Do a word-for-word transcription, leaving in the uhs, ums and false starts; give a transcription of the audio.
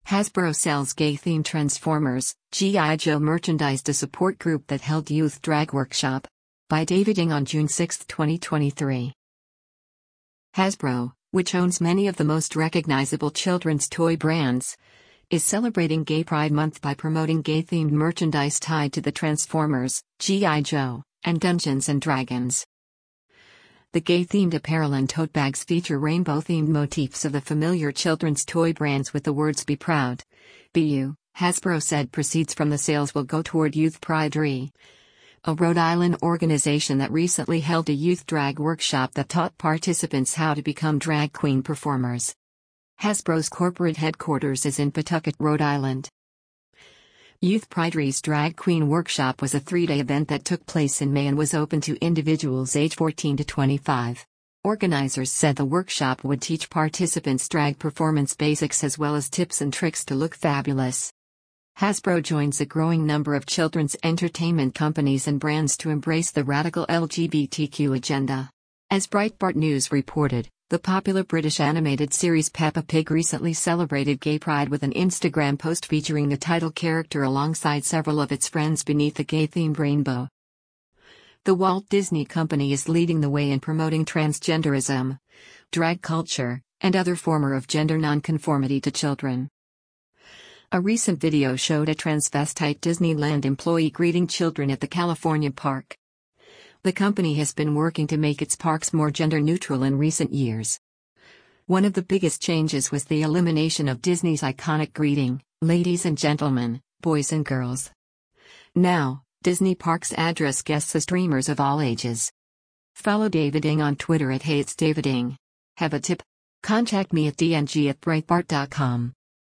Hasbro sells gay-themed Transformers, G I. Joe merchandise to support group that held youth drag workshop. By David Ng on June sixth, twenty twenty-three. Hasbro, which owns many of the most recognizable children's toy brands, is celebrating Gay Pride Month by promoting gay-themed merchandise tied to the Transformers, G I. Joe, and Dungeons and Dragons. The gay-themed apparel and tote bags feature rainbow-themed motifs of the familiar children's toy brands with the words "Be Proud, Be You." Hasbro said proceeds from the sales will go toward Youth Pride R E, a Rhode Island organization that recently held a youth drag workshop that taught participants how to become drag queen performers. Hasbro's corporate headquarters is in Pawtucket, Rhode Island. Youth Pride R E's Drag Queen Workshop was a three-day event that took place in May and was open to individuals age fourteen to twenty-five. Organizers said the workshop would teach participants drag performance basics as well as tips and tricks to look fabulous. Hasbro joins a growing number of children's entertainment companies and brands to embrace the radical L G B T Q agenda. As Breitbart News reported, the popular British animated series Peppa Pig recently celebrated Gay Pride with an Instagram post featuring the title character alongside several of its friends beneath a gay-themed rainbow. The Walt Disney Company is leading the way in promoting transgenderism, drag culture, and other forms of gender nonconformity to children. A recent video showed a transvestite Disneyland employee greeting children at the California park. The company has been working to make its parks more gender-neutral in recent years. One of the biggest changes was the elimination of Disney's iconic greeting, "Ladies and gentlemen, boys and girls." Now, Disney parks address guests as streamers of all ages. Follow David Ng on Twitter at Hey It's David Ng. Have a tip? Contact me at d n g at breitbart dot com.